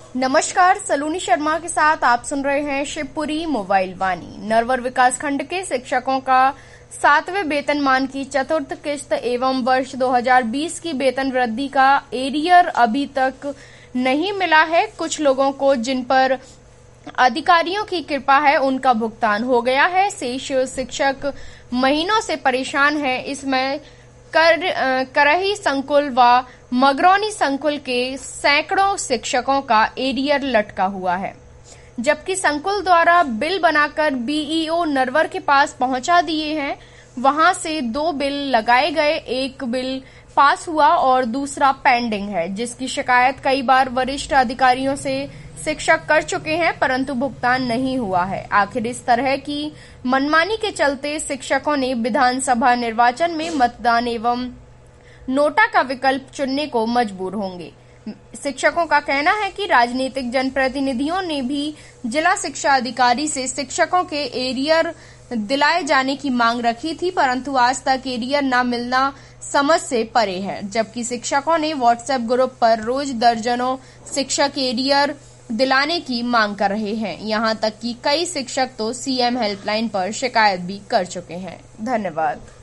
नमस्कार, सलोनी शर्मा के साथ आप सुन रहे हैं शिवपुरी मोबाइल वाणी। नरवर विकासखंड के शिक्षकों का 7वें वेतनमान की चतुर्थ किस्त एवं वर्ष 2020 की वेतन वृद्धि का एरियर अभी तक नहीं मिला है। कुछ लोगों को जिन पर अधिकारियों की कृपा है उनका भुगतान हो गया है। शेष शिक्षक महीनों से परेशान हैं। इसमें करही संकुल व मगरौनी संकुल के सैकड़ों शिक्षकों का एरियर लटका हुआ है, जबकि संकुल द्वारा बिल बनाकर बीईओ नरवर के पास पहुंचा दिए हैं। वहां से 2 बिल लगाए गए, एक बिल पास हुआ और दूसरा पेंडिंग है, जिसकी शिकायत कई बार वरिष्ठ अधिकारियों से शिक्षक कर चुके हैं, परंतु भुगतान नहीं हुआ है। आखिर इस तरह की मनमानी के चलते शिक्षकों ने विधानसभा निर्वाचन में मतदान एवं नोटा का विकल्प चुनने को मजबूर होंगे। शिक्षकों का कहना है कि राजनीतिक जनप्रतिनिधियों ने भी जिला शिक्षा अधिकारी से शिक्षकों के एरियर दिलाए जाने की मांग रखी थी, परंतु आज तक एरियर न मिलना समझ से परे है। जबकि शिक्षकों ने व्हाट्सएप ग्रुप पर रोज दर्जनों शिक्षक एरियर दिलाने की मांग कर रहे हैं। यहां तक कि कई शिक्षक तो सीएम हेल्पलाइन पर शिकायत भी कर चुके हैं। धन्यवाद।